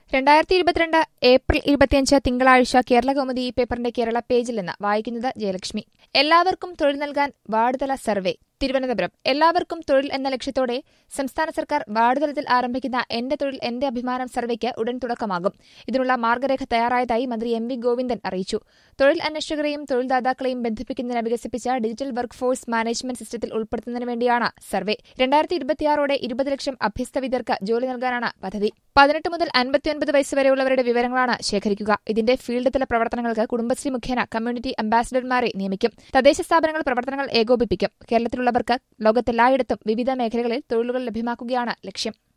2022 April 25 തിങ്കളാഴ്ച കേരളകൗമുദി ഈ പേപ്പറിന്റെ കേരള പേജിൽ നിന്ന് വായിക്കുന്നത് ജയലക്ഷ്മി. എല്ലാവർക്കും തൊഴിൽ നൽകാൻ വാർഡുതല സർവേ. തിരുവനന്തപുരം. എല്ലാവർക്കും തൊഴിൽ എന്ന ലക്ഷ്യത്തോടെ സംസ്ഥാന സർക്കാർ വാർഡുതലത്തിൽ ആരംഭിക്കുന്ന എന്റെ തൊഴിൽ എന്റെ അഭിമാനം സർവേക്ക് ഉടൻ തുടക്കമാകും. ഇതിനുള്ള മാർഗരേഖ തയ്യാറായതായി മന്ത്രി എം വി ഗോവിന്ദൻ അറിയിച്ചു. തൊഴിൽ അന്വേഷകരെയും തൊഴിൽദാതാക്കളെയും ബന്ധിപ്പിക്കുന്നതിന് വികസിപ്പിച്ച ഡിജിറ്റൽ വർക്ക് ഫോഴ്സ് മാനേജ്മെന്റ് സിസ്റ്റത്തിൽ ഉൾപ്പെടുത്തുന്നതിന് വേണ്ടിയാണ് സർവേ. 2026ഓടെ 20 ലക്ഷം അഭ്യസ്ത വിദ്യർക്ക് ജോലി നൽകാനാണ് പദ്ധതി. 18 മുതൽ 59 വയസ്സുവരെയുള്ളവരുടെ വിവരങ്ങളാണ് ശേഖരിക്കുക. ഇതിന്റെ ഫീൽഡ് തല പ്രവർത്തനങ്ങൾക്ക് കുടുംബശ്രീ മുഖേന കമ്മ്യൂണിറ്റി അംബാസിഡർമാരെ നിയമിക്കും. തദ്ദേശ സ്ഥാപനങ്ങൾ പ്രവർത്തനങ്ങൾ ഏകോപിപ്പിക്കും. കേരളത്തിലുള്ളവർക്ക് ലോകത്തെല്ലായിടത്തും വിവിധ മേഖലകളിൽ തൊഴിലുകൾ ലഭ്യമാക്കുകയാണ് ലക്ഷ്യം.